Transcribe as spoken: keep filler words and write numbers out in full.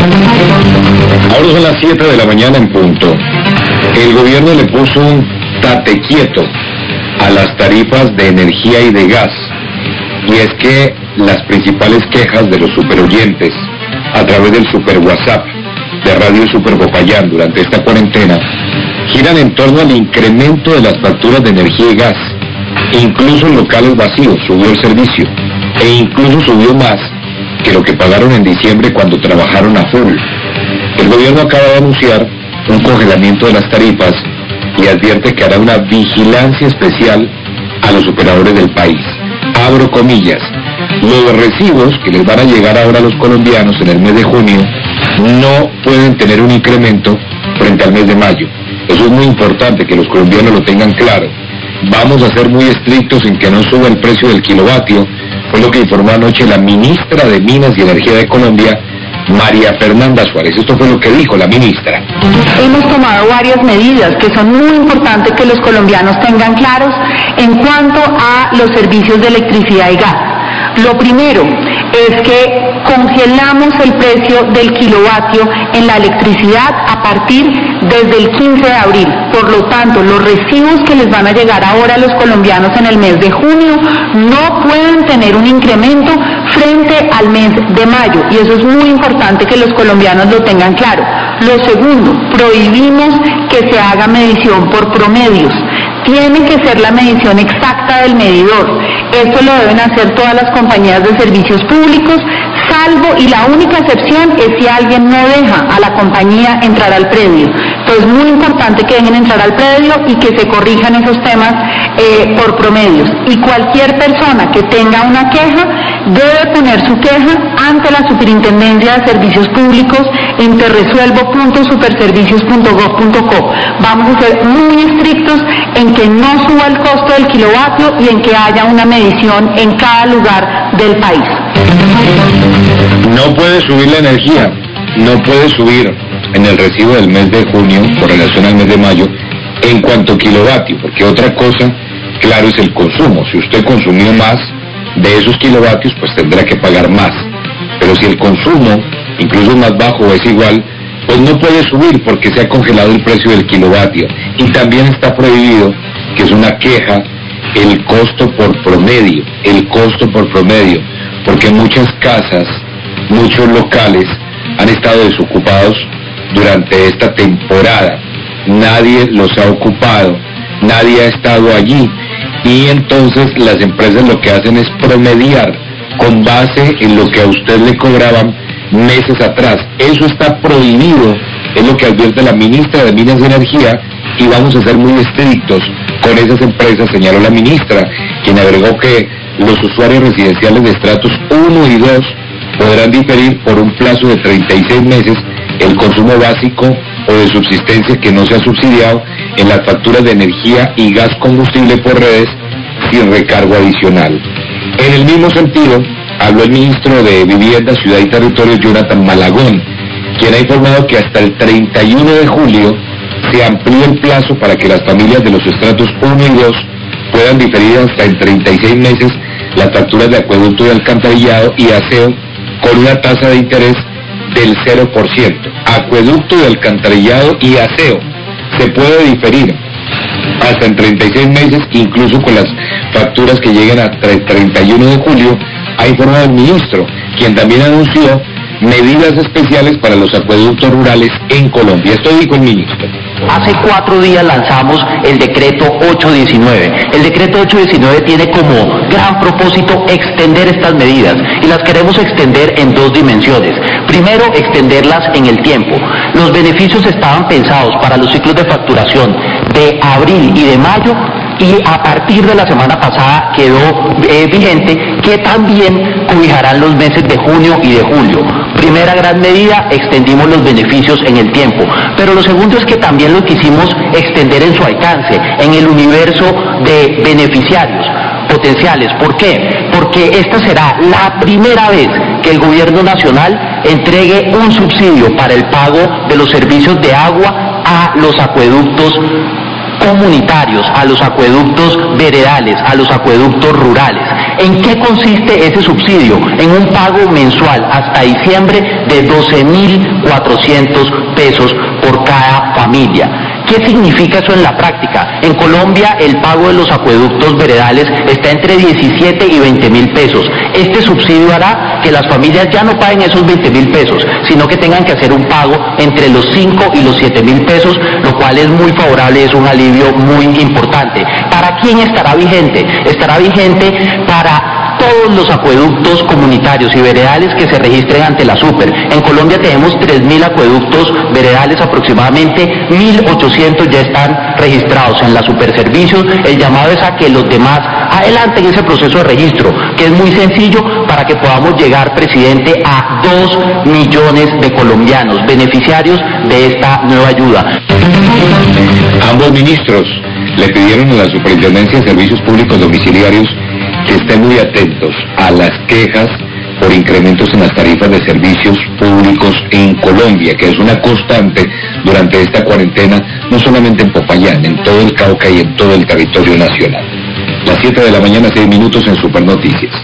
Ahora son las siete de la mañana en punto. El gobierno le puso un tate quieto a las tarifas de energía y de gas. Y es que las principales quejas de los superoyentes a través del super WhatsApp de Radio Super Popayán durante esta cuarentena giran en torno al incremento de las facturas de energía y gas. Incluso en locales vacíos subió el servicio, e incluso subió más que lo que pagaron en diciembre cuando trabajaron a full. El gobierno acaba de anunciar un congelamiento de las tarifas y advierte que hará una vigilancia especial a los operadores del país. Abro comillas, los recibos que les van a llegar ahora a los colombianos en el mes de junio no pueden tener un incremento frente al mes de mayo. Eso es muy importante que los colombianos lo tengan claro. Vamos a ser muy estrictos en que no suba el precio del kilovatio, fue lo que informó anoche la ministra de Minas y Energía de Colombia, María Fernanda Suárez. Esto fue lo que dijo la ministra. Hemos tomado varias medidas que son muy importantes que los colombianos tengan claros en cuanto a los servicios de electricidad y gas. Lo primero es que congelamos el precio del kilovatio en la electricidad a partir desde el quince de abril. Por lo tanto, los recibos que les van a llegar ahora a los colombianos en el mes de junio no pueden tener un incremento frente al mes de mayo, y eso es muy importante que los colombianos lo tengan claro. Lo segundo, prohibimos que se haga medición por promedios. Tiene que ser la medición exacta del medidor. Esto lo deben hacer todas las compañías de servicios públicos, salvo, y la única excepción es si alguien no deja a la compañía entrar al predio. Entonces es muy importante que dejen entrar al predio y que se corrijan esos temas eh, por promedios. Y cualquier persona que tenga una queja debe poner su queja ante la Superintendencia de Servicios Públicos en terresuelvo punto superservicios punto gov punto co. Vamos a ser muy estrictos en que no suba el costo del kilovatio y en que haya una medición en cada lugar del país. No puede subir la energía, no puede subir en el recibo del mes de junio con relación al mes de mayo en cuanto a kilovatio, porque otra cosa, claro, es el consumo. Si usted consumió más de esos kilovatios, pues tendrá que pagar más. Pero si el consumo, incluso más bajo o es igual, pues no puede subir porque se ha congelado el precio del kilovatio. Y también está prohibido, que es una queja, el costo por promedio, el costo por promedio, porque muchas casas, muchos locales han estado desocupados durante esta temporada. Nadie los ha ocupado, nadie ha estado allí, y entonces las empresas lo que hacen es promediar con base en lo que a usted le cobraban meses atrás. Eso está prohibido, es lo que advierte la ministra de Minas y Energía, y vamos a ser muy estrictos con esas empresas, señaló la ministra, quien agregó que los usuarios residenciales de estratos uno y dos podrán diferir por un plazo de treinta y seis meses el consumo básico o de subsistencia que no sea subsidiado en las facturas de energía y gas combustible por redes sin recargo adicional. En el mismo sentido, habló el ministro de Vivienda, Ciudad y Territorio, Jonathan Malagón, quien ha informado que hasta el treinta y uno de julio se amplía el plazo para que las familias de los estratos uno y dos puedan diferir hasta en treinta y seis meses las facturas de acueducto y alcantarillado y aseo con una tasa de interés del cero por ciento. Acueducto y alcantarillado y aseo se puede diferir hasta en treinta y seis meses, incluso con las facturas que lleguen hasta el treinta y uno de julio, ha informado el ministro, quien también anunció medidas especiales para los acueductos rurales en Colombia. Esto dijo el ministro. Hace cuatro días lanzamos el decreto ochocientos diecinueve. El decreto ochocientos diecinueve tiene como gran propósito extender estas medidas, y las queremos extender en dos dimensiones. Primero, extenderlas en el tiempo. Los beneficios estaban pensados para los ciclos de facturación de abril y de mayo, y a partir de la semana pasada quedó eh, vigente que también cobijarán los meses de junio y de julio. Primera gran medida, extendimos los beneficios en el tiempo, pero lo segundo es que también lo quisimos extender en su alcance, en el universo de beneficiarios potenciales. ¿Por qué? Porque esta será la primera vez que el gobierno nacional entregue un subsidio para el pago de los servicios de agua a los acueductos comunitarios, a los acueductos veredales, a los acueductos rurales. ¿En qué consiste ese subsidio? En un pago mensual hasta diciembre de doce mil cuatrocientos pesos por cada familia. ¿Qué significa eso en la práctica? En Colombia el pago de los acueductos veredales está entre diecisiete y veinte mil pesos. Este subsidio hará que las familias ya no paguen esos veinte mil pesos, sino que tengan que hacer un pago entre los cinco y los siete mil pesos, lo cual es muy favorable, es un alivio muy importante. ¿Para quién estará vigente? Estará vigente para todos los acueductos comunitarios y veredales que se registren ante la Super. En Colombia tenemos tres mil acueductos veredales, aproximadamente mil ochocientos ya están registrados en la Superservicios. El llamado es a que los demás adelanten ese proceso de registro, que es muy sencillo, para que podamos llegar, presidente, a dos millones de colombianos beneficiarios de esta nueva ayuda. Ambos ministros le pidieron a la Superintendencia de Servicios Públicos Domiciliarios que estén muy atentos a las quejas por incrementos en las tarifas de servicios públicos en Colombia, que es una constante durante esta cuarentena, no solamente en Popayán, en todo el Cauca y en todo el territorio nacional. Las siete de la mañana, seis minutos en Super Noticias.